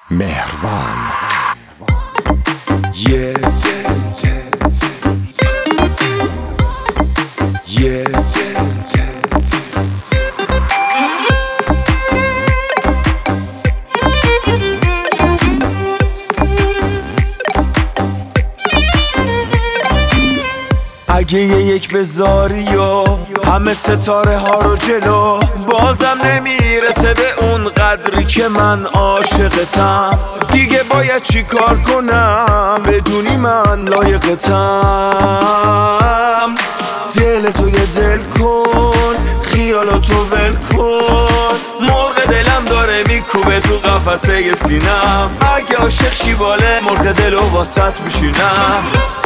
مهروان. یه دل یه دل اگه یک بذاری و همه ستاره ها رو جلو، بازم نمیرسه به اون قدری که من عاشقتم. دیگه باید چی کار کنم بدونی من لایقتم؟ دل تو یه دل کن، خیالاتو ول کن. مرغ دلم داره میکوبه تو قفسه سینم. اگه عاشق شی باله مرغ دلو واسط میشینم.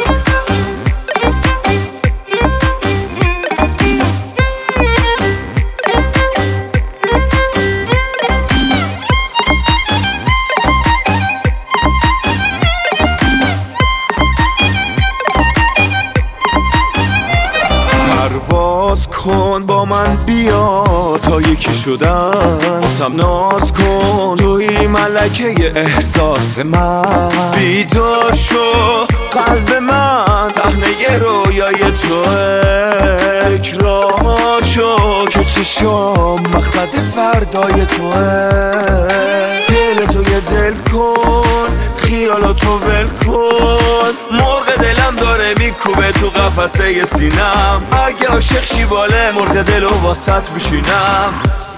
پرواز کن با من بیا تا یکی شدن، واسم ناز کن توی ملکه احساس من. بیدار شو قلب من صحنه رویای توه، تکرار شو که چشام مقصد فردای توه. دل تو یه دل کن، خیالاتو ول کن. مرغ دلم داره میکوبه تو قفسه سینم. اگه عاشق شی باله مرغ دلو واسط میشینم.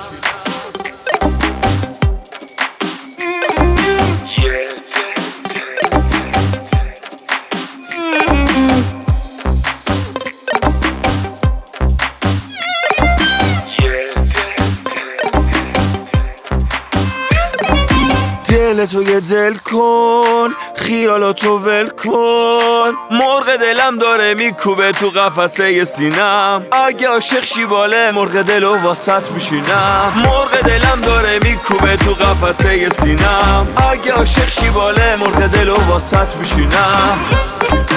دل تو یه دل کن، خیالاتو ول کن. مرغ دلم داره میکوبه تو قفسه سینم. اگه عاشق شی باله مرغ دلو واسط میشینم. مرغ دلم داره میکوبه تو قفسه سینم. اگه عاشق شی باله مرغ دلو واسط میشینم.